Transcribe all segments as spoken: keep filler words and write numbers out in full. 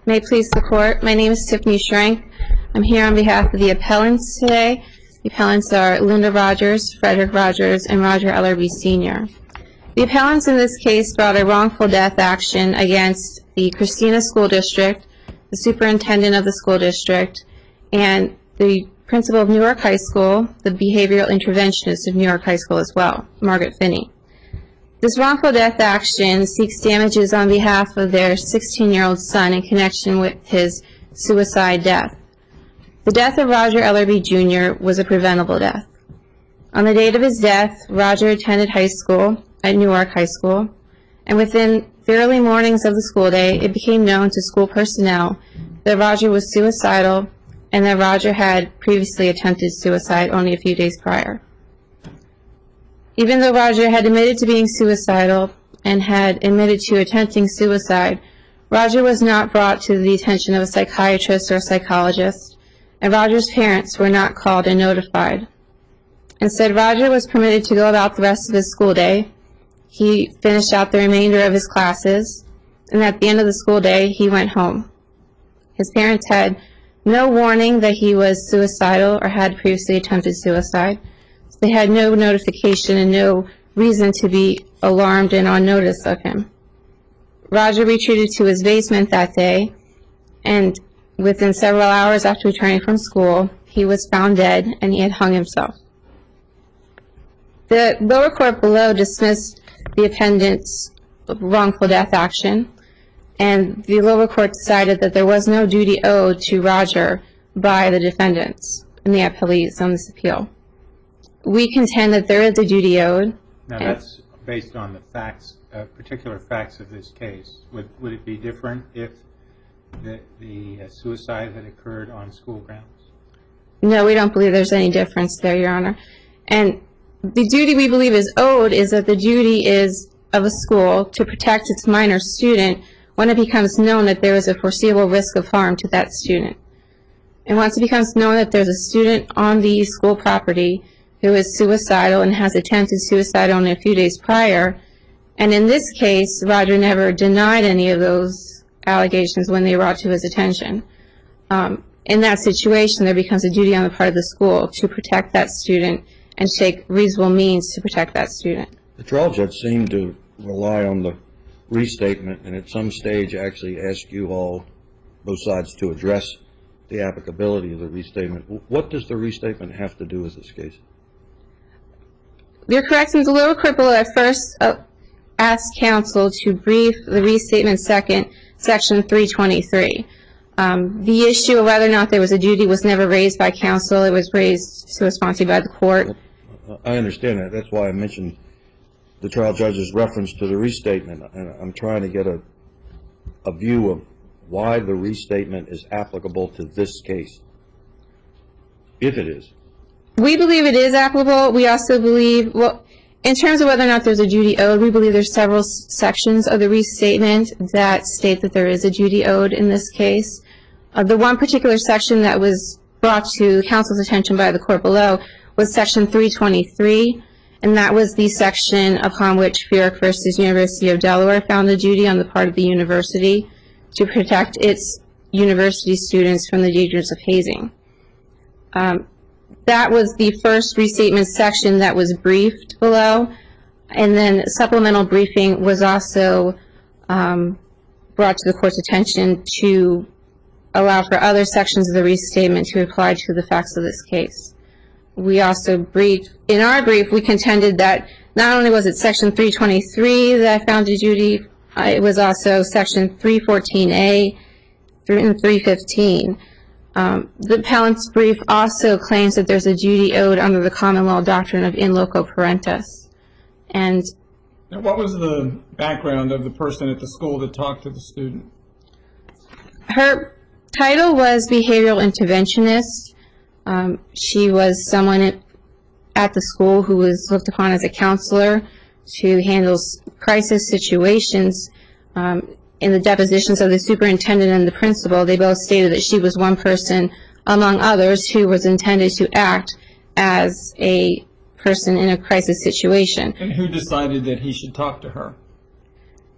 May it please the Court. My name is Tiffany Schrank. I'm here on behalf of the appellants today. The appellants are Linda Rogers, Frederick Rogers, and Roger Ellerby Senior The appellants in this case brought a wrongful death action against the Christina School District, the superintendent of the school district, and the principal of Newark High School, the behavioral interventionist of Newark High School as well, Margaret Finney. This wrongful death action seeks damages on behalf of their sixteen-year-old son in connection with his suicide death. The death of Roger Ellerby Junior was a preventable death. On the date of his death, Roger attended high school at Newark High School, and within the early mornings of the school day, it became known to school personnel that Roger was suicidal and that Roger had previously attempted suicide only a few days prior. Even though Roger had admitted to being suicidal and had admitted to attempting suicide, Roger was not brought to the attention of a psychiatrist or a psychologist, and Roger's parents were not called and notified. Instead, Roger was permitted to go about the rest of his school day. He finished out the remainder of his classes, and at the end of the school day, he went home. His parents had no warning that he was suicidal or had previously attempted suicide. They had no notification and no reason to be alarmed and on notice of him. Roger retreated to his basement that day, and within several hours after returning from school, he was found dead and he had hung himself. The lower court below dismissed the appellant's wrongful death action, and the lower court decided that there was no duty owed to Roger by the defendants and the appellees on this appeal. We contend that there is a duty owed. Now that's based on the facts, uh, particular facts of this case. Would, would it be different if the, the uh, suicide had occurred on school grounds? No, we don't believe there's any difference there, Your Honor. And the duty we believe is owed is that the duty is of a school to protect its minor student when it becomes known that there is a foreseeable risk of harm to that student. And once it becomes known that there's a student on the school property who is suicidal and has attempted suicide only a few days prior, and in this case, Roger never denied any of those allegations when they were brought to his attention. Um, in that situation, there becomes a duty on the part of the school to protect that student and take reasonable means to protect that student. The trial judge seemed to rely on the restatement and at some stage actually ask you all, both sides, to address the applicability of the restatement. What does the restatement have to do with this case? You're correct. The lower court below at first uh, asked counsel to brief the restatement second, section three twenty-three. Um, the issue of whether or not there was a duty was never raised by counsel. It was raised sua sponte by the court. I understand that. That's why I mentioned the trial judge's reference to the restatement. And I'm trying to get a, a view of why the restatement is applicable to this case, if it is. We believe it is applicable. We also believe, well, in terms of whether or not there's a duty owed, we believe there's several sections of the restatement that state that there is a duty owed in this case. Uh, the one particular section that was brought to counsel's attention by the court below was section three twenty-three, and that was the section upon which Furyk versus University of Delaware found the duty on the part of the university to protect its university students from the dangers of hazing. Um, That was the first restatement section that was briefed below, and then supplemental briefing was also um, brought to the court's attention to allow for other sections of the restatement to apply to the facts of this case. We also briefed, in our brief, we contended that not only was it section three twenty-three that found a duty, uh, it was also section three fourteen A and three fifteen. Um, the appellant's brief also claims that there's a duty owed under the common law doctrine of in loco parentis. And now, what was the background of the person at the school that talked to the student? Her title was behavioral interventionist. Um, she was someone at the school who was looked upon as a counselor to handle crisis situations. Um, In the depositions of the superintendent and the principal, they both stated that she was one person among others who was intended to act as a person in a crisis situation. And who decided that he should talk to her?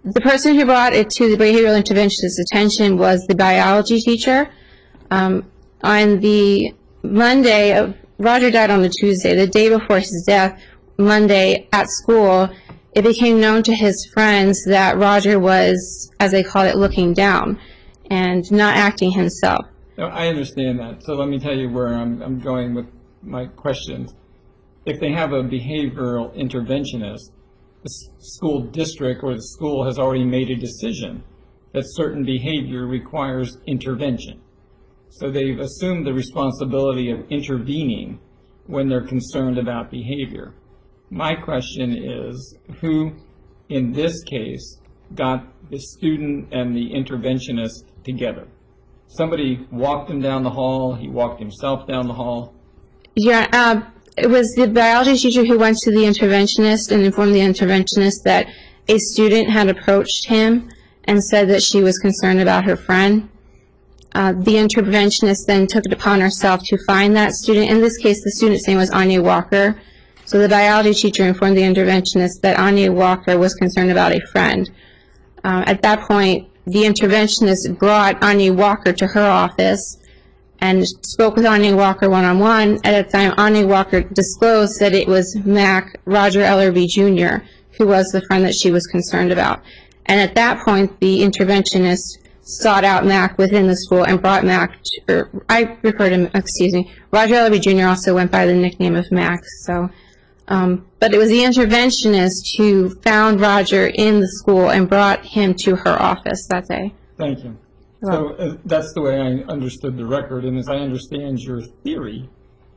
the person who brought it to the behavioral interventionist's attention was the biology teacher. Um, on the Monday, of, Roger died on the Tuesday, the day before his death, Monday at school, it became known to his friends that Roger was, as they called it, looking down and not acting himself. No, I understand that. So let me tell you where I'm, I'm going with my questions. If they have a behavioral interventionist, the school district or the school has already made a decision that certain behavior requires intervention. So they've assumed the responsibility of intervening when they're concerned about behavior. My question is, who in this case got the student and the interventionist together? Somebody walked him down the hall, he walked himself down the hall? Yeah, uh, it was the biology teacher who went to the interventionist and informed the interventionist that a student had approached him and said that she was concerned about her friend. Uh, the interventionist then took it upon herself to find that student. In this case, the student's name was Anya Walker. So the biology teacher informed the interventionist that Anya Walker was concerned about a friend. Uh, at that point, the interventionist brought Anya Walker to her office and spoke with Anya Walker one-on-one. At that time, Anya Walker disclosed that it was Mac, Roger Ellerby Junior, who was the friend that she was concerned about. And at that point, the interventionist sought out Mac within the school and brought Mac, to, or I refer to him, excuse me, Roger Ellerby Junior also went by the nickname of Mac. So, um, but it was the interventionist who found Roger in the school and brought him to her office that day. Thank you. So uh, that's the way I understood the record, and as I understand your theory,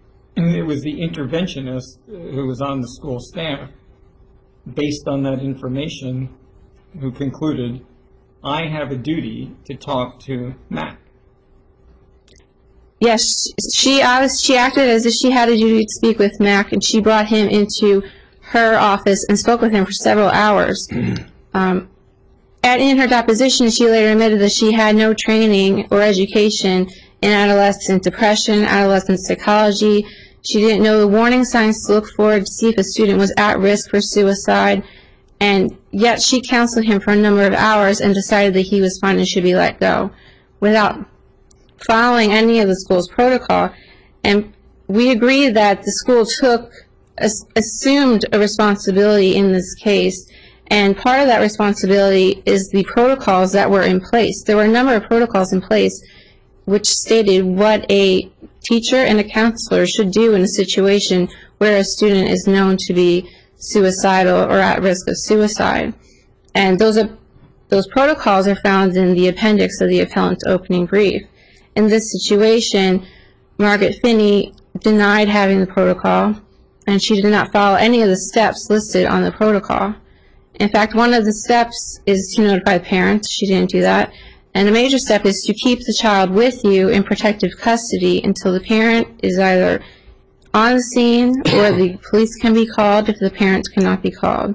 it was the interventionist who was on the school staff, based on that information, who concluded, I have a duty to talk to Mac. Yes, she, I was, she acted as if she had a duty to speak with Mac, and she brought him into her office and spoke with him for several hours. um, At, in her deposition, she later admitted that she had no training or education in adolescent depression, adolescent psychology. She didn't know the warning signs to look for to see if a student was at risk for suicide, and yet she counseled him for a number of hours and decided that he was fine and should be let go without following any of the school's protocol. And we agree that the school took, assumed a responsibility in this case. And part of that responsibility is the protocols that were in place. There were a number of protocols in place which stated what a teacher and a counselor should do in a situation where a student is known to be suicidal or at risk of suicide. And those are, those protocols are found in the appendix of the appellant's opening brief. In this situation, Margaret Finney denied having the protocol, and she did not follow any of the steps listed on the protocol. In fact, one of the steps is to notify parents. She didn't do that. And a major step is to keep the child with you in protective custody until the parent is either on the scene or the police can be called if the parents cannot be called.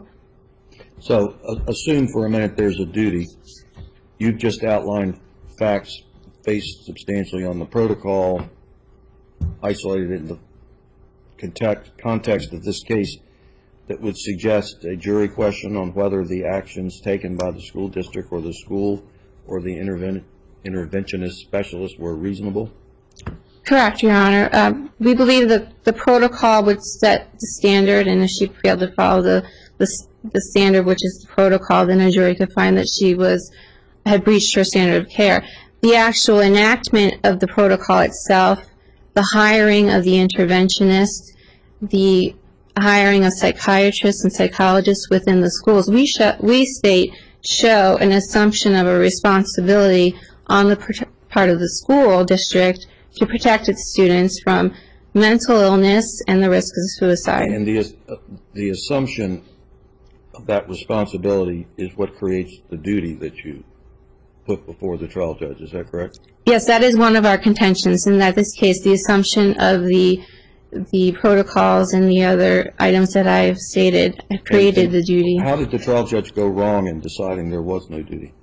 So uh, assume for a minute there's a duty. You've just outlined facts based substantially on the protocol, isolated in the context, context of this case, that would suggest a jury question on whether the actions taken by the school district or the school or the interven interventionist specialist were reasonable? Correct, Your Honor. Uh, we believe that the protocol would set the standard, and if she failed to follow the, the, the standard, which is the protocol, then a jury could find that she was had breached her standard of care. The actual enactment of the protocol itself, the hiring of the interventionist, the hiring of psychiatrists and psychologists within the schools, we, sh we state show an assumption of a responsibility on the part of the school district to protect its students from mental illness and the risk of suicide. And the, uh, the assumption of that responsibility is what creates the duty that you put before the trial judge. Is that correct? Yes, that is one of our contentions, in that this case the assumption of the the protocols and the other items that I have stated have created and, and the duty. How did the trial judge go wrong in deciding there was no duty?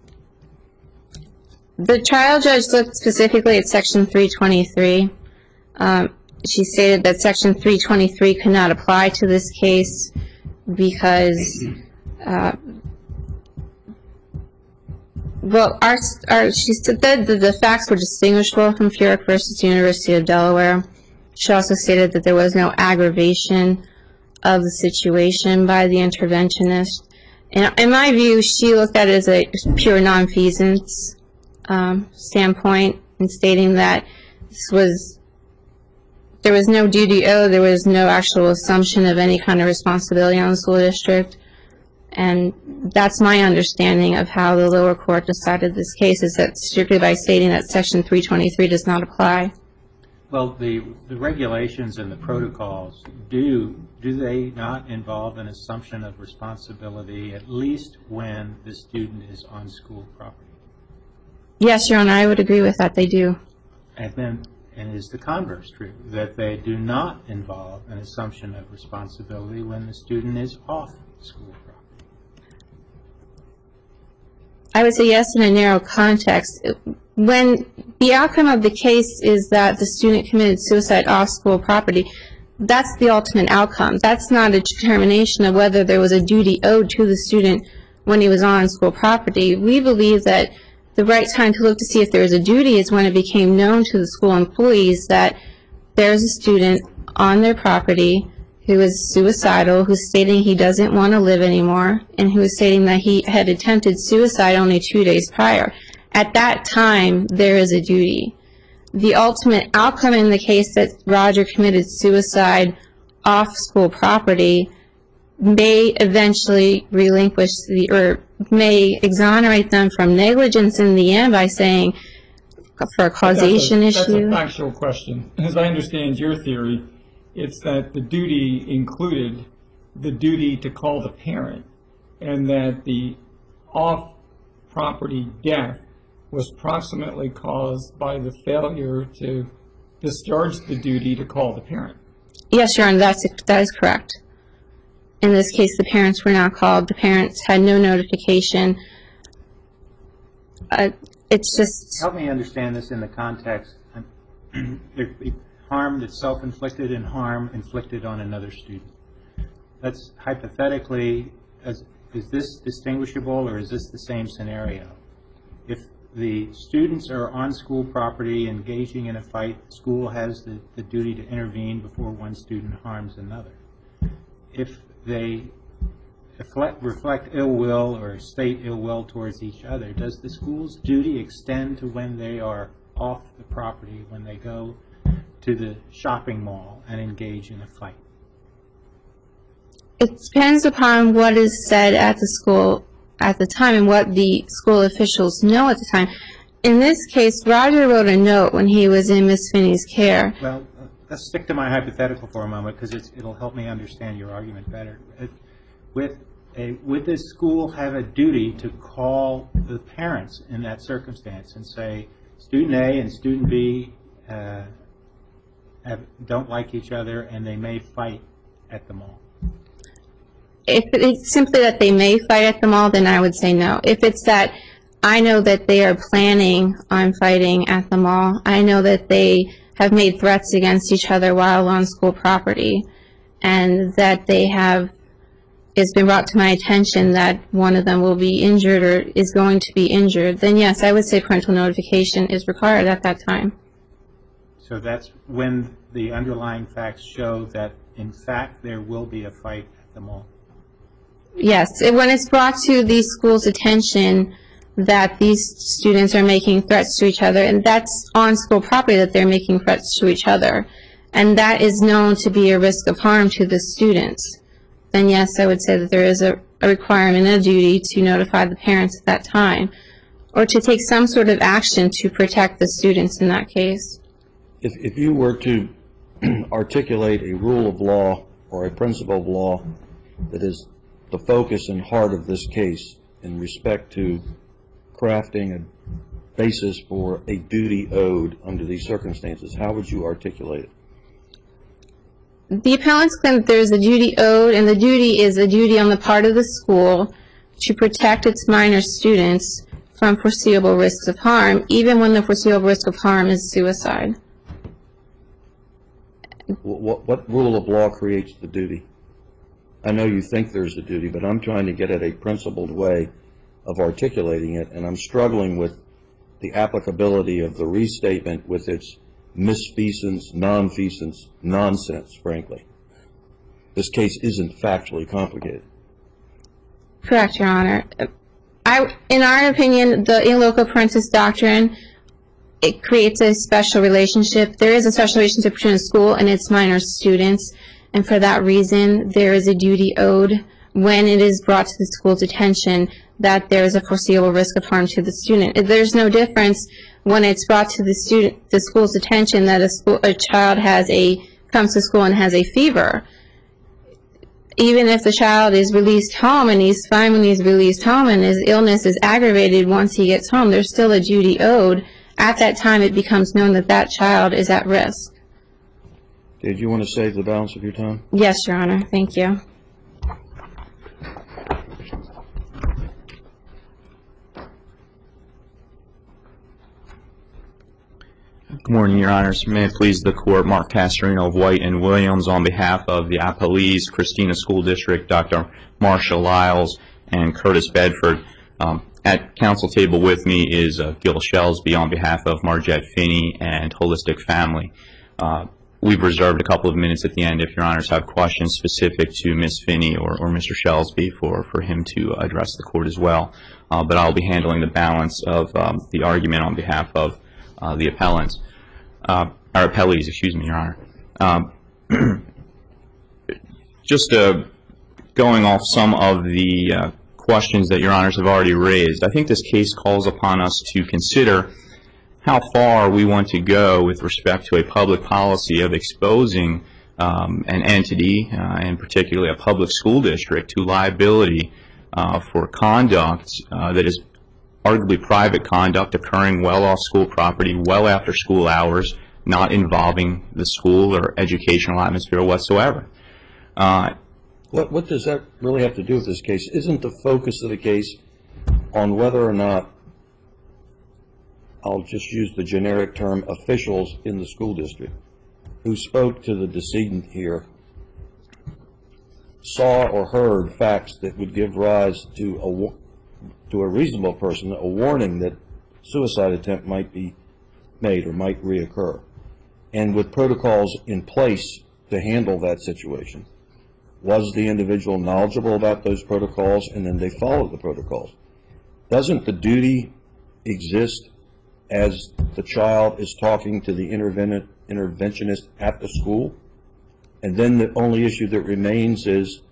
The trial judge looked specifically at Section three twenty-three. Um, she stated that Section three twenty-three could not apply to this case because uh, Well, our, our, she said that the, the facts were distinguishable from Furyk versus University of Delaware. She also stated that there was no aggravation of the situation by the interventionist. And in my view, she looked at it as a pure nonfeasance um, standpoint, in stating that this was, there was no duty owed, there was no actual assumption of any kind of responsibility on the school district. And that's my understanding of how the lower court decided this case, is that strictly by stating that Section three twenty-three does not apply. Well, the, the regulations and the protocols, do, do they not involve an assumption of responsibility, at least when the student is on school property? Yes, Your Honor, I would agree with that. They do. And then, and is the converse true, that they do not involve an assumption of responsibility when the student is off school property? I would say yes in a narrow context. When the outcome of the case is that the student committed suicide off school property, that's the ultimate outcome. That's not a determination of whether there was a duty owed to the student when he was on school property. We believe that the right time to look to see if there was a duty is when it became known to the school employees that there's a student on their property who is suicidal, who's stating he doesn't want to live anymore, and who is stating that he had attempted suicide only two days prior. At that time, there is a duty. The ultimate outcome in the case that Roger committed suicide off school property may eventually relinquish the, or may exonerate them from negligence in the end by saying, for a causation that's a, issue. That's a factual question. As I understand your theory, it's that the duty included the duty to call the parent, and that the off-property death was proximately caused by the failure to discharge the duty to call the parent. Yes, Your Honor, that's, that is correct. In this case, the parents were not called. The parents had no notification. Uh, it's just... Help me understand this in the context. Harm that's self-inflicted and harm inflicted on another student. That's hypothetically, as, is this distinguishable, or is this the same scenario? If the students are on school property engaging in a fight, the school has the, the duty to intervene before one student harms another. If they reflect, reflect ill will or state ill will towards each other, does the school's duty extend to when they are off the property, when they go to the shopping mall and engage in a fight? It depends upon what is said at the school at the time and what the school officials know at the time. In this case, Roger wrote a note when he was in Miss Finney's care. Well, uh, let's stick to my hypothetical for a moment, because it'll help me understand your argument better. It, with a, would the school have a duty to call the parents in that circumstance and say, student A and student B uh, have, don't like each other and they may fight at the mall? If it's simply that they may fight at the mall, then I would say no. If it's that I know that they are planning on fighting at the mall, I know that they have made threats against each other while on school property, and that they have, it's been brought to my attention that one of them will be injured or is going to be injured, then yes, I would say parental notification is required at that time. So that's when the underlying facts show that, in fact, there will be a fight at the mall? Yes, when it's brought to the school's attention that these students are making threats to each other, and that's on school property that they're making threats to each other, and that is known to be a risk of harm to the students, then yes, I would say that there is a, a requirement, a duty to notify the parents at that time, or to take some sort of action to protect the students in that case. If, if you were to articulate a rule of law or a principle of law that is the focus and heart of this case in respect to crafting a basis for a duty owed under these circumstances, how would you articulate it? The appellants claim that there is a duty owed, and the duty is a duty on the part of the school to protect its minor students from foreseeable risks of harm, even when the foreseeable risk of harm is suicide. What, what rule of law creates the duty? I know you think there's a duty, but I'm trying to get at a principled way of articulating it, and I'm struggling with the applicability of the restatement with its misfeasance, nonfeasance nonsense, frankly. This case isn't factually complicated. Correct, Your Honor. I, in our opinion, the in loco parentis doctrine, it creates a special relationship. There is a special relationship between a school and its minor students, and for that reason, there is a duty owed when it is brought to the school's attention that there is a foreseeable risk of harm to the student. There's no difference when it's brought to the student, the school's attention that a, school, a child has a comes to school and has a fever. Even if the child is released home and he's fine when he's released home and his illness is aggravated once he gets home, there's still a duty owed. At that time, it becomes known that that child is at risk. Did you want to save the balance of your time? Yes, Your Honor. Thank you. Good morning, Your Honors. May it please the Court, Mark Castorino of White and Williams on behalf of the Appalese Christina School District, Doctor Marsha Lyles and Curtis Bedford. Um, at council table with me is uh, Gil Shelsby on behalf of Margette Finney and Holistic Family. Uh, we've reserved a couple of minutes at the end if Your Honors have questions specific to Miz Finney or, or Mister Shelsby for, for him to address the Court as well. Uh, but I'll be handling the balance of um, the argument on behalf of uh, the appellants. Uh, or appellees, excuse me, Your Honor. Um, just uh, going off some of the uh, questions that Your Honors have already raised, I think this case calls upon us to consider how far we want to go with respect to a public policy of exposing um, an entity, uh, and particularly a public school district, to liability uh, for conduct uh, that is arguably private conduct occurring well off school property, well after school hours, not involving the school or educational atmosphere whatsoever. Uh, what, what does that really have to do with this case? Isn't the focus of the case on whether or not, I'll just use the generic term, officials in the school district who spoke to the decedent here saw or heard facts that would give rise to a to a reasonable person, a warning that suicide attempt might be made or might reoccur, and with protocols in place to handle that situation? Was the individual knowledgeable about those protocols, and then they followed the protocols? Doesn't the duty exist as the child is talking to the interven interventionist at the school, and then the only issue that remains is,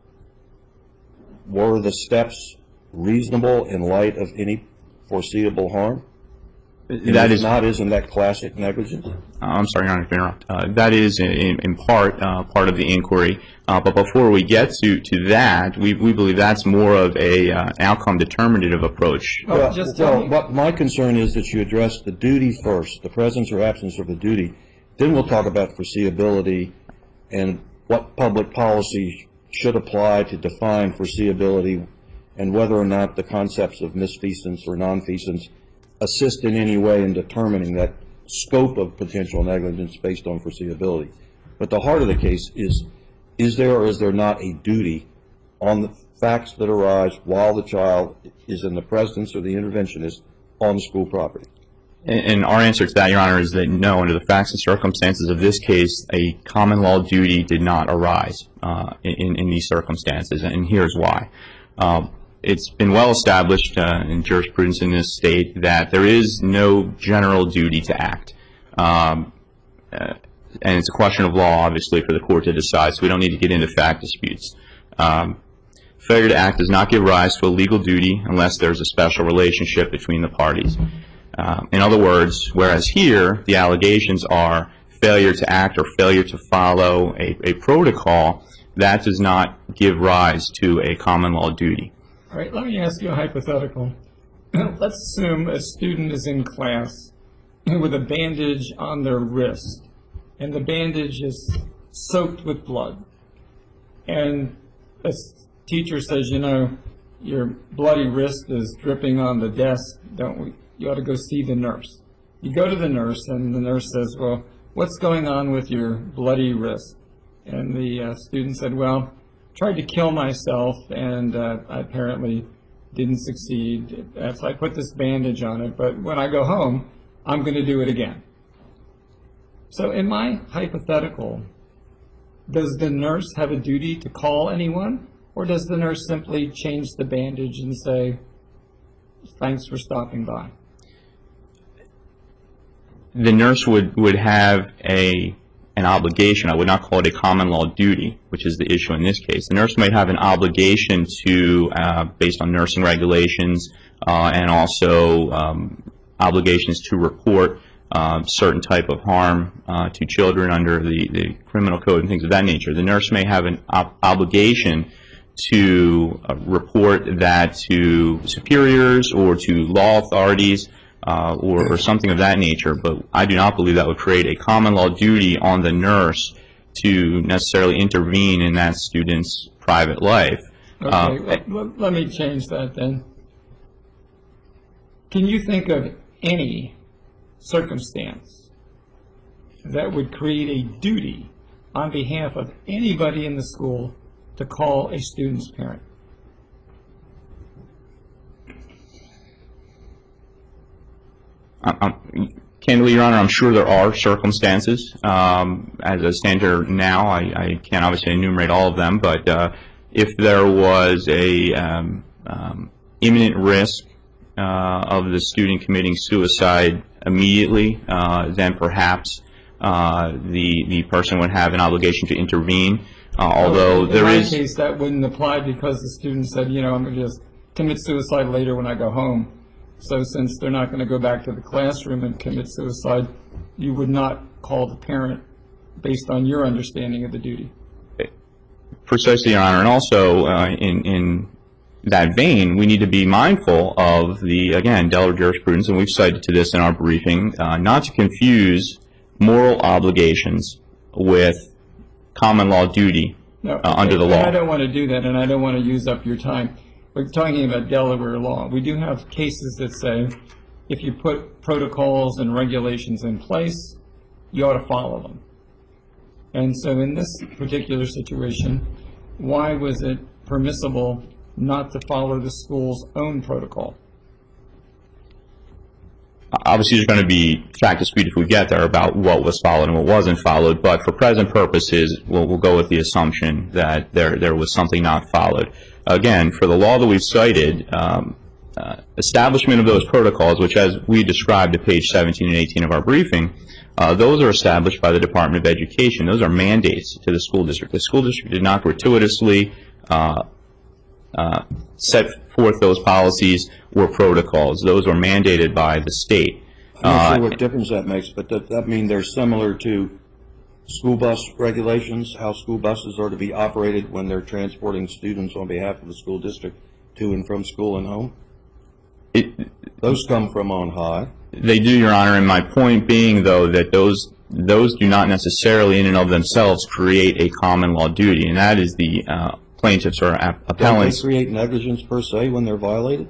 were the steps reasonable in light of any foreseeable harm? That is not, isn't that classic negligence? Uh, I'm sorry, Your Honor, to interrupt. Uh, that is in, in part uh, part of the inquiry. Uh, but before we get to, to that, we, we believe that's more of a uh, outcome determinative approach. Well, Well, just well, tell me- what my concern is that you address the duty first, the presence or absence of the duty. Then we'll talk about foreseeability and what public policy should apply to define foreseeability, and whether or not the concepts of misfeasance or nonfeasance assist in any way in determining that scope of potential negligence based on foreseeability. But the heart of the case is, is there or is there not a duty on the facts that arise while the child is in the presence of the interventionist on school property? And, and our answer to that, Your Honor, is that no, under the facts and circumstances of this case, a common law duty did not arise uh, in, in these circumstances, and here's why. Um, It's been well established uh, in jurisprudence in this state that there is no general duty to act. Um, uh, and it's a question of law, obviously, for the court to decide, so we don't need to get into fact disputes. Um, failure to act does not give rise to a legal duty unless there's a special relationship between the parties. Uh, in other words, whereas here the allegations are failure to act or failure to follow a, a protocol, that does not give rise to a common law duty. All right, let me ask you a hypothetical. Let's assume a student is in class with a bandage on their wrist, and the bandage is soaked with blood. And a teacher says, you know, your bloody wrist is dripping on the desk. Don't we? You ought to go see the nurse. You go to the nurse, and the nurse says, well, what's going on with your bloody wrist? And the uh, student said, well, tried to kill myself, and uh, I apparently didn't succeed. That's, I put this bandage on it, but when I go home, I'm going to do it again. So in my hypothetical, does the nurse have a duty to call anyone, or does the nurse simply change the bandage and say, thanks for stopping by? The nurse would, would have a an obligation. I would not call it a common law duty, which is the issue in this case. The nurse might have an obligation to, uh, based on nursing regulations, uh, and also um, obligations to report uh, certain type of harm uh, to children under the, the criminal code and things of that nature. The nurse may have an ob obligation to uh, report that to superiors or to law authorities, Uh, or, or something of that nature, but I do not believe that would create a common law duty on the nurse to necessarily intervene in that student's private life. Okay, Uh, let, let, let me change that then. Can you think of any circumstance that would create a duty on behalf of anybody in the school to call a student's parent? I'm, candidly, Your Honor, I'm sure there are circumstances. Um, as I stand here now, I, I can't obviously enumerate all of them, but uh, if there was a um, um, imminent risk uh, of the student committing suicide immediately, uh, then perhaps uh, the the person would have an obligation to intervene. Uh, although in there my is case, that wouldn't apply because the student said, you know, I'm going to just commit suicide later when I go home. So since they're not going to go back to the classroom and commit suicide, you would not call the parent based on your understanding of the duty. Precisely, Your Honor. And also, uh, in, in that vein, we need to be mindful of the, again, Delaware jurisprudence, and we've cited to this in our briefing, uh, not to confuse moral obligations with common law duty No, uh, under the and law. I don't want to do that, and I don't want to use up your time. We're talking about Delaware law. We do have cases that say if you put protocols and regulations in place, you ought to follow them. And so in this particular situation, why was it permissible not to follow the school's own protocol? Obviously, there's going to be fact dispute if we get there about what was followed and what wasn't followed, but for present purposes, we'll, we'll go with the assumption that there, there was something not followed. Again, for the law that we've cited, um, uh, establishment of those protocols, which as we described at page seventeen and eighteen of our briefing, uh, those are established by the Department of Education. Those are mandates to the school district. The school district did not gratuitously uh, uh, set forth those policies or protocols. Those were mandated by the state. I'm not Uh, sure what difference that makes, but does that mean they're similar to school bus regulations, how school buses are to be operated when they're transporting students on behalf of the school district to and from school and home? it, Those come from on high. They do, Your Honor, and my point being, though, that those those do not necessarily in and of themselves create a common law duty, and that is the uh, plaintiffs or app- Don't they appellants. create negligence per se when they're violated?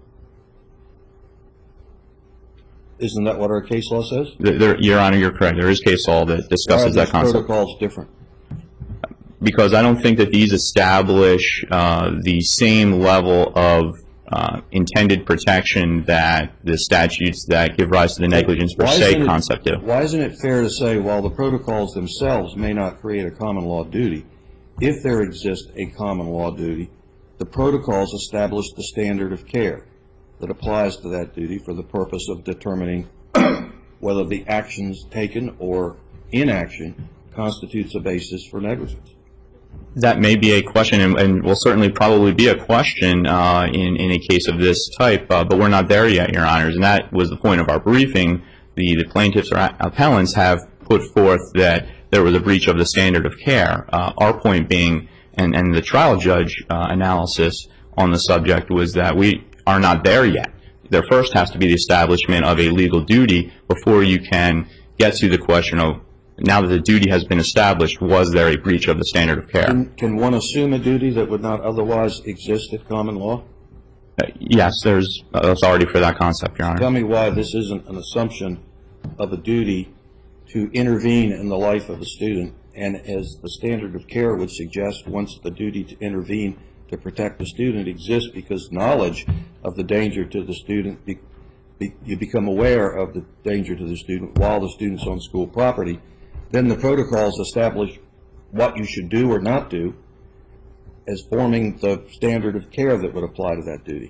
Isn't that what our case law says? There- there- Your Honor, you're correct. There is case law that Why are discusses that these concept. protocols different? Because I don't think that these establish uh, the same level of uh, intended protection that the statutes that give rise to the negligence per Why se isn't it- concept do. Why isn't it fair to say, while the protocols themselves may not create a common law duty, if there exists a common law duty, the protocols establish the standard of care that applies to that duty for the purpose of determining whether the actions taken or inaction constitutes a basis for negligence? That may be a question, and, and will certainly probably be a question uh, in, in a case of this type, uh, but we're not there yet, Your Honors, and that was the point of our briefing. The, the plaintiffs or appellants have put forth that there was a breach of the standard of care. Uh, our point being, and, and the trial judge uh, analysis on the subject was that we are not there yet. There first has to be the establishment of a legal duty before you can get to the question of, now that the duty has been established, was there a breach of the standard of care? Can, can one assume a duty that would not otherwise exist at common law? Uh, yes, there's authority for that concept, Your Honor. Tell me why this isn't an assumption of a duty to intervene in the life of a student, and as the standard of care would suggest, once the duty to intervene to protect the student exists because knowledge of the danger to the student, be, be, you become aware of the danger to the student while the student's on school property, then the protocols establish what you should do or not do as forming the standard of care that would apply to that duty.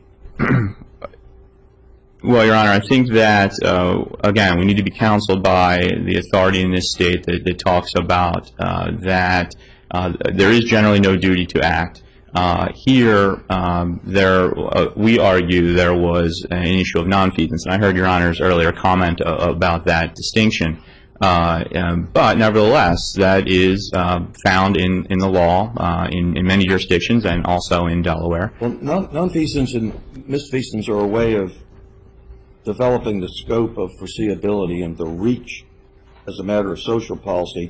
Well, Your Honor, I think that, uh, again, we need to be counseled by the authority in this state that, that talks about uh, that uh, there is generally no duty to act. Uh, here, um, there, uh, we argue there was an issue of nonfeasance, and I heard Your Honor's earlier comment uh, about that distinction. Uh, um, but nevertheless, that is uh, found in, in the law uh, in, in many jurisdictions and also in Delaware. Well, non- nonfeasance and misfeasance are a way of developing the scope of foreseeability and the reach as a matter of social policy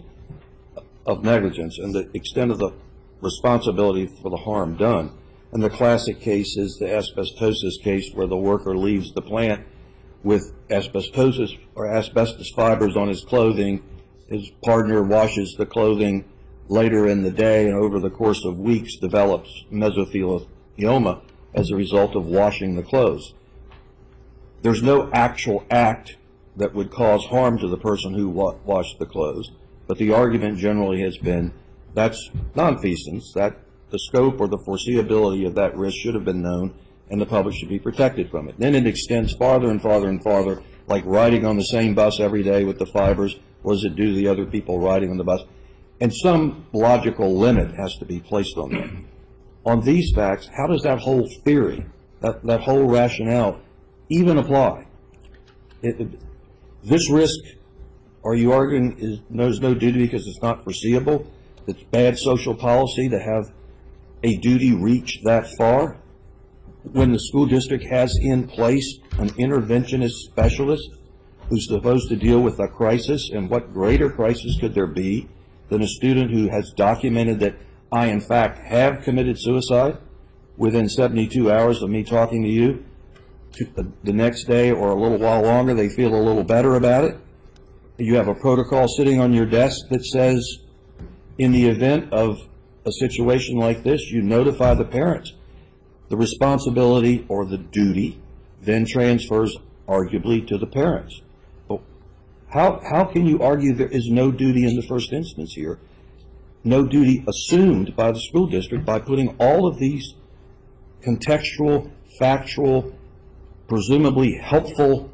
of negligence and the extent of the responsibility for the harm done. And the classic case is the asbestosis case where the worker leaves the plant with asbestosis or asbestos fibers on his clothing. His partner washes the clothing later in the day and over the course of weeks develops mesothelioma as a result of washing the clothes. There's no actual act that would cause harm to the person who wa- washed the clothes, but the argument generally has been that's nonfeasance, that the scope or the foreseeability of that risk should have been known and the public should be protected from it. Then it extends farther and farther and farther, like riding on the same bus every day with the fibers. What does it do to the other people riding on the bus? And some logical limit has to be placed on that. On these facts, how does that whole theory, that, that whole rationale even apply? It, it, this risk, are you arguing, is, knows no duty because it's not foreseeable? It's bad social policy to have a duty reach that far? When the school district has in place an interventionist specialist who's supposed to deal with a crisis, and what greater crisis could there be than a student who has documented that I, in fact, have committed suicide within seventy-two hours of me talking to you? The next day or a little while longer, they feel a little better about it. You have a protocol sitting on your desk that says, in the event of a situation like this, you notify the parents. The responsibility or the duty then transfers arguably to the parents. But how, how can you argue there is no duty in the first instance here? No duty assumed by the school district by putting all of these contextual, factual, presumably helpful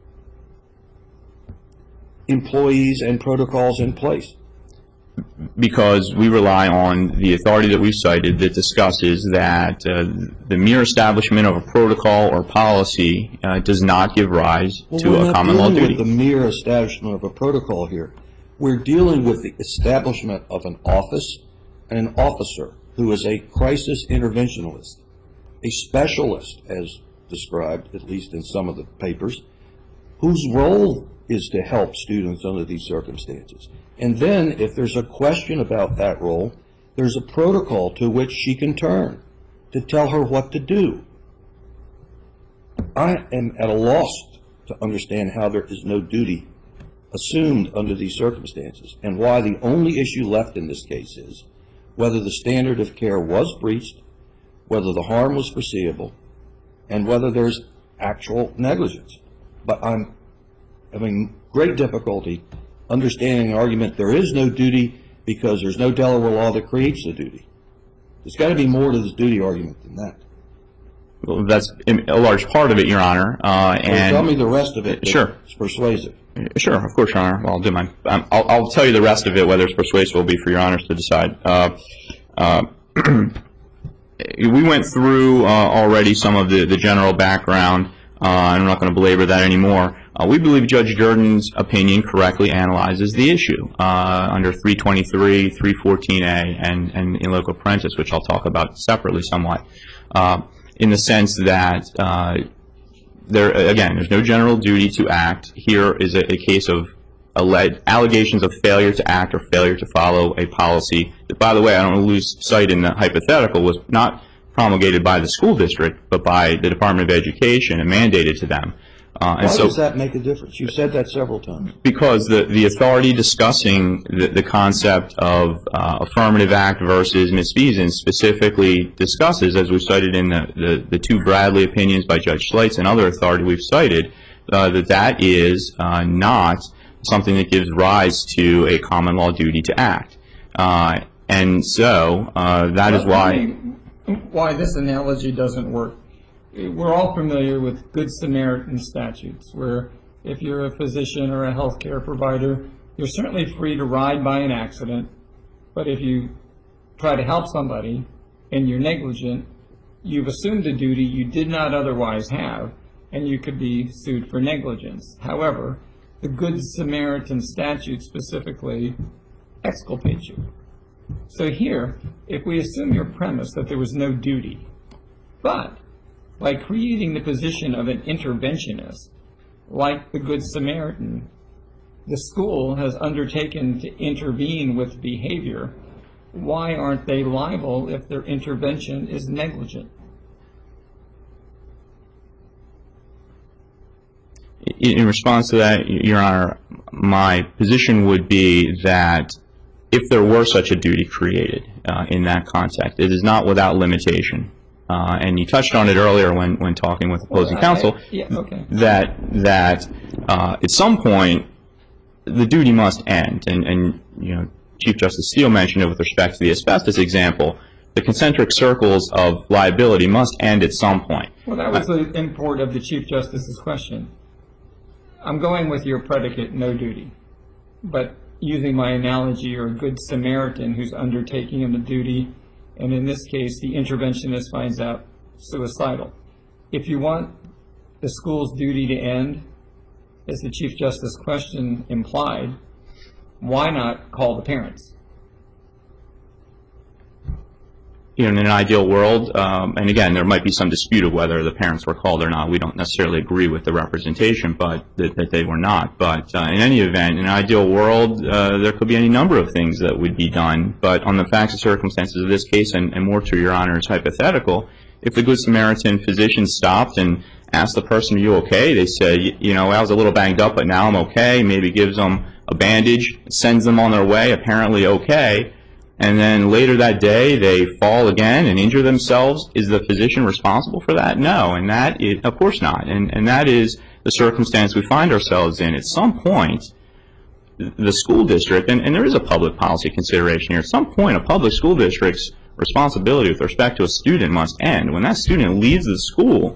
employees and protocols in place? Because we rely on the authority that we've cited that discusses that uh, the mere establishment of a protocol or policy uh, does not give rise well, to a common law duty. We're not dealing with the mere establishment of a protocol here. We're dealing with the establishment of an office and an officer who is a crisis interventionist, a specialist as described, at least in some of the papers, whose role is to help students under these circumstances. And then, if there's a question about that role, there's a protocol to which she can turn to tell her what to do. I am at a loss to understand how there is no duty assumed under these circumstances, and why the only issue left in this case is whether the standard of care was breached, whether the harm was foreseeable, and whether there's actual negligence. But I'm having great difficulty understanding the argument there is no duty because there's no Delaware law that creates the duty. There's got to be more to this duty argument than that. Well, that's a large part of it, Your Honor. Uh, well, and tell me the rest of it. Sure. It's persuasive. Sure, of course, Your Honor. Well, I'll do my. Um, I'll, I'll tell you the rest of it. Whether it's persuasive will be for Your Honors to decide. Uh, uh, we went through uh, already some of the, the general background. Uh, I'm not going to belabor that anymore. Uh, we believe Judge Jordan's opinion correctly analyzes the issue uh, under three twenty-three, three fourteen A, and, and in loco parentis, which I'll talk about separately somewhat, uh, in the sense that, uh, there again, there's no general duty to act. Here is a, a case of alleged allegations of failure to act or failure to follow a policy that, by the way, I don't want to lose sight in the hypothetical, was not promulgated by the school district, but by the Department of Education and mandated to them. Uh, and Why so, does that make a difference? You've said that several times. Because the, the authority discussing the, the concept of uh, affirmative act versus misfeasance specifically discusses, as we've cited in the, the, the two Bradley opinions by Judge Schleitz and other authority we've cited, uh, that that is uh, not something that gives rise to a common law duty to act. Uh, and so uh, that is why... Why this analogy doesn't work. We're all familiar with Good Samaritan statutes, where if you're a physician or a healthcare provider, you're certainly free to ride by an accident, but if you try to help somebody and you're negligent, you've assumed a duty you did not otherwise have, and you could be sued for negligence. However, the Good Samaritan statute specifically exculpates you. So here, if we assume your premise that there was no duty, but by creating the position of an interventionist, like the Good Samaritan, the school has undertaken to intervene with behavior, why aren't they liable if their intervention is negligent? In response to that, Your Honor, my position would be that if there were such a duty created uh, in that context, it is not without limitation. Uh, and you touched on it earlier when, when talking with opposing well, counsel, I, yeah, okay. that that uh, at some point the duty must end. And, and you know, Chief Justice Steele mentioned it with respect to the asbestos example. The concentric circles of liability must end at some point. Well, that was the import of the Chief Justice's question. I'm going with your predicate, no duty. But using my analogy, you're a Good Samaritan who's undertaking a duty, and in this case, the interventionist finds out suicidal. If you want the school's duty to end, as the Chief Justice's question implied, why not call the parents? You know, in an ideal world, um, and again, there might be some dispute of whether the parents were called or not. We don't necessarily agree with the representation, but that, that they were not. But uh, in any event, in an ideal world, uh, there could be any number of things that would be done. But on the facts and circumstances of this case, and, and more to Your Honor's hypothetical, if the Good Samaritan physician stopped and asked the person, "Are you okay?" They say, "You know, I was a little banged up, but now I'm okay." Maybe gives them a bandage, sends them on their way, apparently okay. And then later that day, they fall again and injure themselves. Is the physician responsible for that? No, and that is, of course not. And, and that is the circumstance we find ourselves in. At some point, the school district, and, and there is a public policy consideration here, at some point, a public school district's responsibility with respect to a student must end. When that student leaves the school,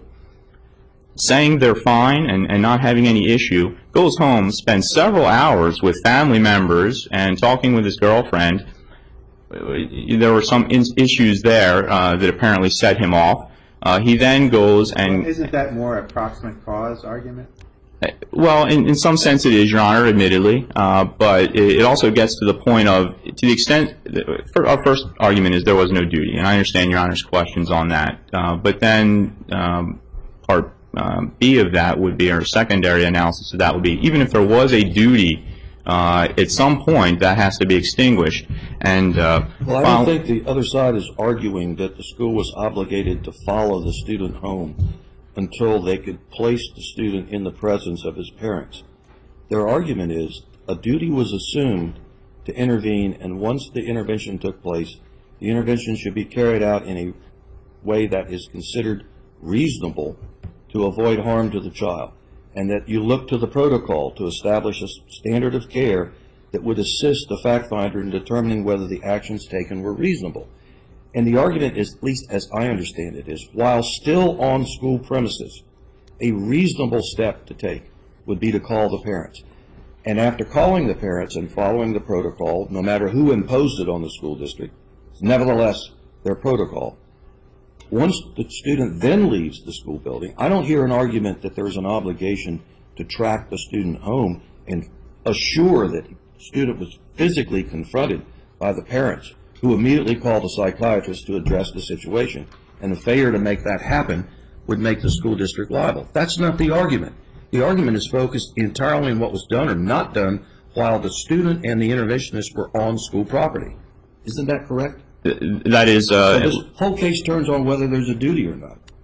saying they're fine and, and not having any issue, goes home, spends several hours with family members and talking with his girlfriend. There were some in issues there uh, that apparently set him off. Uh, he then goes and... Well, isn't that more a proximate cause argument? Well, in, in some sense it is, Your Honor, admittedly. Uh, but it, it also gets to the point of, to the extent... For our first argument is there was no duty, and I understand Your Honor's questions on that. Uh, but then um, part um, B of that would be, or secondary analysis of that would be, even if there was a duty, Uh, at some point, that has to be extinguished. And uh, well, I don't think the other side is arguing that the school was obligated to follow the student home until they could place the student in the presence of his parents. Their argument is a duty was assumed to intervene, and once the intervention took place, the intervention should be carried out in a way that is considered reasonable to avoid harm to the child, and that you look to the protocol to establish a standard of care that would assist the fact finder in determining whether the actions taken were reasonable. And the argument is, at least as I understand it, is while still on school premises, a reasonable step to take would be to call the parents. And after calling the parents and following the protocol, no matter who imposed it on the school district, nevertheless their protocol, once the student then leaves the school building, I don't hear an argument that there's an obligation to track the student home and assure that the student was physically confronted by the parents, who immediately called a psychiatrist to address the situation. And the failure to make that happen would make the school district liable. That's not the argument. The argument is focused entirely on what was done or not done while the student and the interventionist were on school property. Isn't that correct? That is... Uh, so this whole case turns on whether there's a duty or not.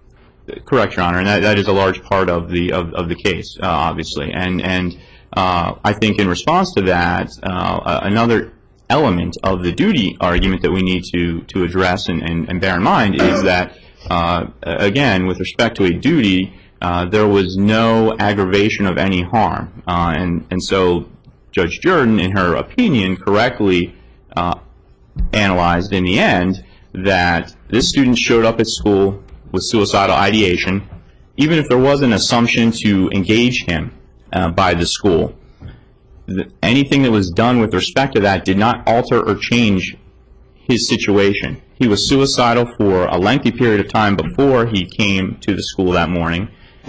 Correct, Your Honor, and that, that is a large part of the of, of the case, uh, obviously. And and uh, I think in response to that, uh, another element of the duty argument that we need to to address and, and, and bear in mind is that, uh, again, with respect to a duty, uh, there was no aggravation of any harm, uh, and and so Judge Jordan, in her opinion, correctly uh, analyzed in the end that this student showed up at school with suicidal ideation, even if there was an assumption to engage him uh, by the school. The, anything that was done with respect to that did not alter or change his situation. He was suicidal for a lengthy period of time before he came to the school that morning.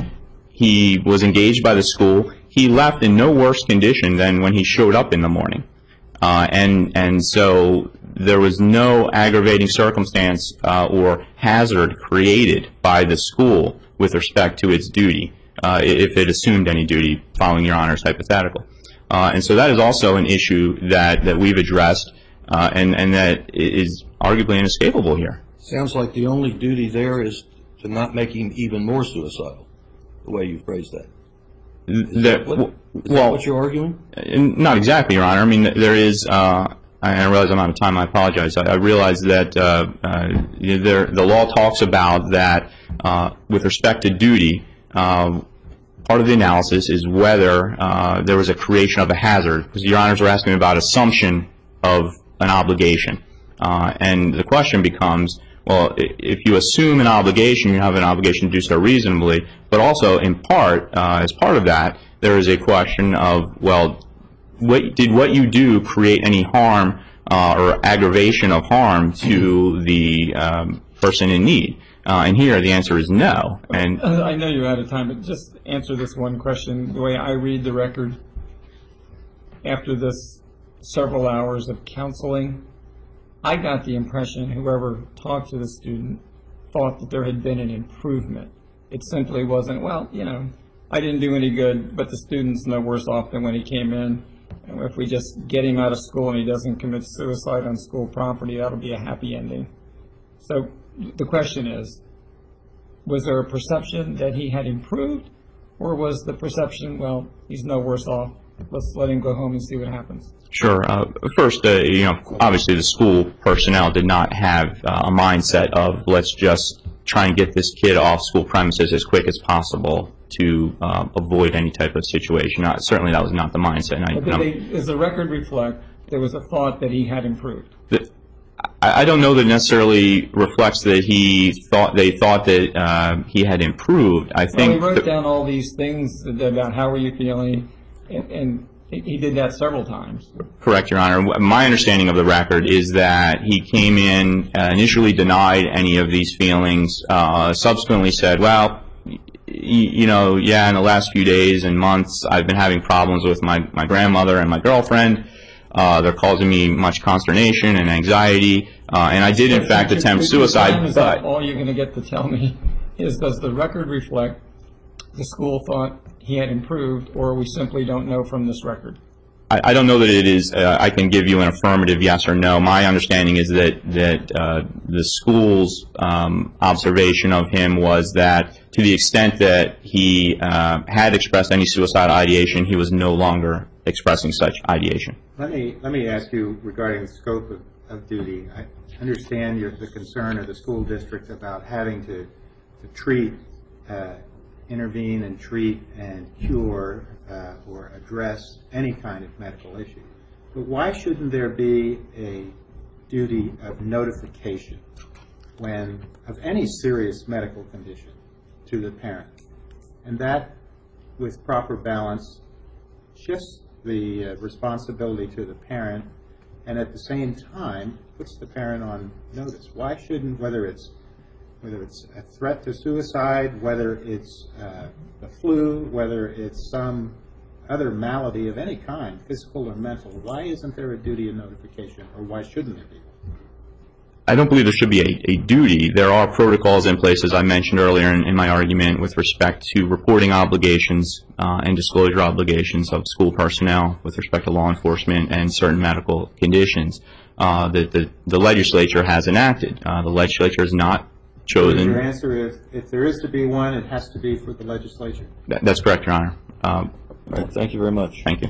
He was engaged by the school. He left in no worse condition than when he showed up in the morning. Uh, and, and so there was no aggravating circumstance uh, or hazard created by the school with respect to its duty, uh, if it assumed any duty, following Your Honor's hypothetical. Uh, and so that is also an issue that, that we've addressed uh, and, and that is arguably inescapable here. Sounds like the only duty there is to not make him even more suicidal, the way you phrased that. Is that what, is well, that what you're arguing? Not exactly, Your Honor. I mean, there is, uh, I realize I'm out of time, I apologize. I, I realize that uh, uh, there, the law talks about that uh, with respect to duty, uh, part of the analysis is whether uh, there was a creation of a hazard, because Your Honors were asking about assumption of an obligation. Uh, and the question becomes, well, if you assume an obligation, you have an obligation to do so reasonably, but also in part, uh, as part of that, there is a question of, well, what, did what you do create any harm uh, or aggravation of harm to the um, person in need? Uh, and here the answer is no. And I know you're out of time, but just answer this one question. The way I read the record, after this several hours of counseling, I got the impression whoever talked to the student thought that there had been an improvement. It simply wasn't, well, you know, I didn't do any good, but the student's no worse off than when he came in. And if we just get him out of school and he doesn't commit suicide on school property, that'll be a happy ending. So the question is, was there a perception that he had improved, or was the perception, well, he's no worse off, let's let him go home and see what happens? Sure. Uh, first, uh, you know, obviously the school personnel did not have uh, a mindset of let's just try and get this kid off school premises as quick as possible to uh, avoid any type of situation. Uh, certainly that was not the mindset. And I, but did they, does the record reflect there was a thought that he had improved? The, I, I don't know that it necessarily reflects that he thought they thought that uh, he had improved. I think well, he wrote down all these things about how were you feeling, and, and he did that several times. Correct, Your Honor. My understanding of the record is that he came in, uh, initially denied any of these feelings, uh, subsequently said, well, you know, yeah, in the last few days and months, I've been having problems with my, my grandmother and my girlfriend. Uh, they're causing me much consternation and anxiety, uh, and I did, in fact, attempt suicide. Is that all you're going to get to tell me is, does the record reflect the school thought he had improved, or we simply don't know from this record? I, I don't know that it is. Uh, I can give you an affirmative yes or no. My understanding is that that uh, the school's um, observation of him was that to the extent that he uh, had expressed any suicidal ideation, he was no longer expressing such ideation. Let me let me ask you regarding the scope of, of duty. I understand your, the concern of the school district about having to, to treat, uh, intervene and treat and cure uh, or address any kind of medical issue. But why shouldn't there be a duty of notification when of any serious medical condition to the parent? And that, with proper balance, shifts the uh, responsibility to the parent, and at the same time puts the parent on notice. Why shouldn't, whether it's whether it's a threat to suicide, whether it's uh, the flu, whether it's some other malady of any kind, physical or mental, why isn't there a duty of notification, or why shouldn't there be? I don't believe there should be a, a duty. There are protocols in place, as I mentioned earlier in, in my argument, with respect to reporting obligations uh, and disclosure obligations of school personnel with respect to law enforcement and certain medical conditions uh, that the, the legislature has enacted. Uh, the legislature has not chosen. Your answer is, if there is to be one, it has to be for the legislature. That, that's correct, Your Honor. Um, All right, thank you very much. thank you.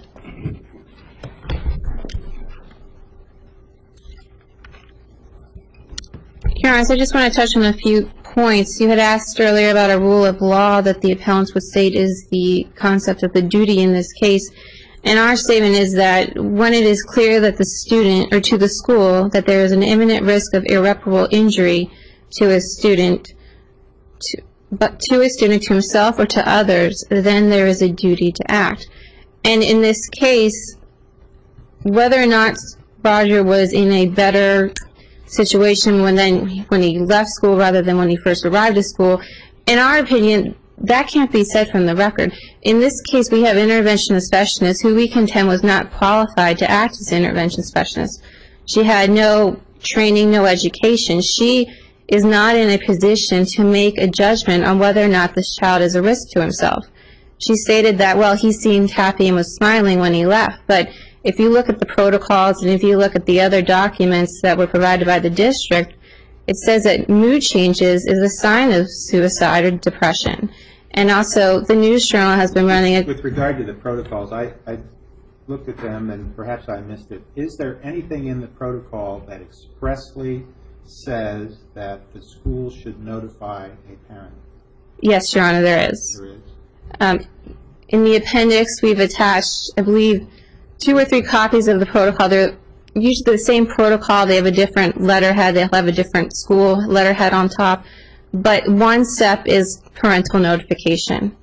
Your Honor, I just want to touch on a few points. You had asked earlier about a rule of law that the appellants would state is the concept of the duty in this case. And our statement is that when it is clear that the student, or to the school, that there is an imminent risk of irreparable injury to a student, to, but to a student, to himself or to others, then there is a duty to act. And in this case, whether or not Roger was in a better situation when then when he left school rather than when he first arrived at school, in our opinion, that can't be said from the record. In this case, we have intervention specialists who we contend was not qualified to act as intervention specialist. She had no training, no education. She is not in a position to make a judgment on whether or not this child is a risk to himself. She stated that, well, he seemed happy and was smiling when he left, but if you look at the protocols and if you look at the other documents that were provided by the district, it says that mood changes is a sign of suicide or depression. And also, the News Journal has been running a... With regard to the protocols, I, I looked at them and perhaps I missed it. Is there anything in the protocol that expressly says that the school should notify a parent? Yes, Your Honor, there is. There is. Um, in the appendix, we've attached, I believe, two or three copies of the protocol. They're usually the same protocol. They have a different letterhead. They'll have a different school letterhead on top. But one step is parental notification.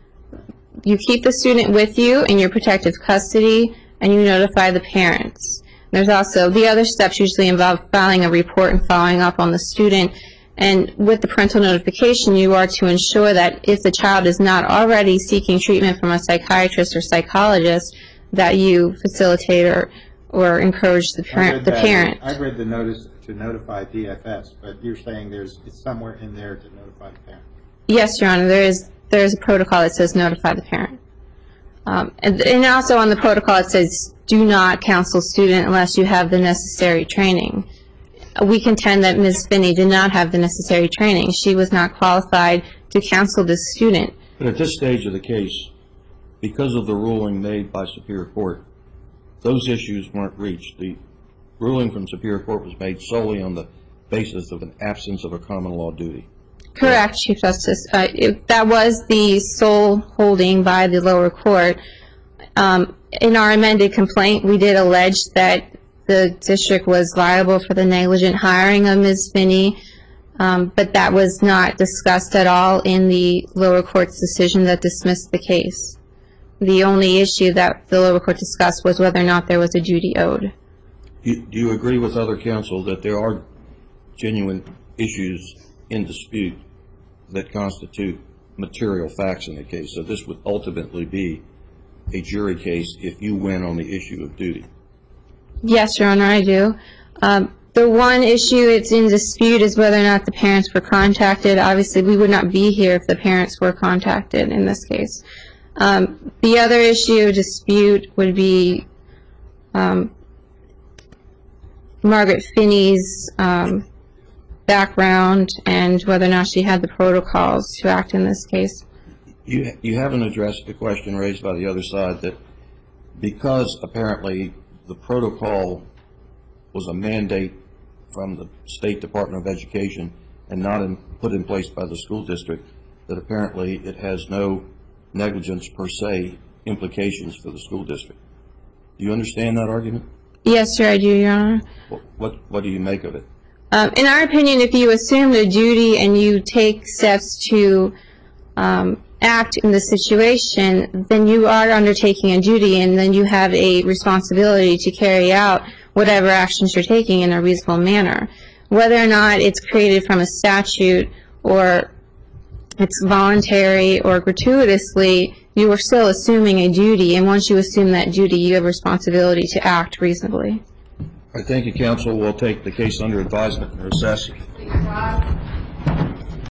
You keep the student with you in your protective custody, and you notify the parents. There's also, the other steps usually involve filing a report and following up on the student. And with the parental notification, you are to ensure that if the child is not already seeking treatment from a psychiatrist or psychologist, that you facilitate or, or encourage the parent. The parent. I read the notice to notify D F S, but you're saying there's it's somewhere in there to notify the parent. Yes, Your Honor, there is there is a protocol that says notify the parent. Um, and, and also on the protocol it says do not counsel student unless you have the necessary training. We contend that Miz Finney did not have the necessary training. She was not qualified to counsel this student. But at this stage of the case, because of the ruling made by Superior Court, those issues weren't reached. The ruling from Superior Court was made solely on the basis of an absence of a common law duty. Correct, Chief Justice. Uh, if that was the sole holding by the lower court. Um, in our amended complaint, we did allege that the district was liable for the negligent hiring of Miz Finney, um, but that was not discussed at all in the lower court's decision that dismissed the case. The only issue that the lower court discussed was whether or not there was a duty owed. Do you agree with other counsel that there are genuine issues in dispute that constitute material facts in the case? So this would ultimately be a jury case if you win on the issue of duty. Yes, Your Honor, I do. Um, the one issue it's in dispute is whether or not the parents were contacted. Obviously, we would not be here if the parents were contacted in this case. Um, the other issue dispute would be um, Margaret Finney's um, background and whether or not she had the protocols to act in this case. You, you haven't addressed the question raised by the other side that because apparently the protocol was a mandate from the State Department of Education and not in, put in place by the school district, that apparently it has no negligence per se implications for the school district. Do you understand that argument? Yes, sir, I do, Your Honor. What, what, what do you make of it? Um, in our opinion, if you assume the duty and you take steps to um, act in the situation, then you are undertaking a duty and then you have a responsibility to carry out whatever actions you're taking in a reasonable manner. Whether or not it's created from a statute or it's voluntary or gratuitously, you are still assuming a duty, and once you assume that duty, you have responsibility to act reasonably. I thank you, counsel. We'll take the case under advisement and recess.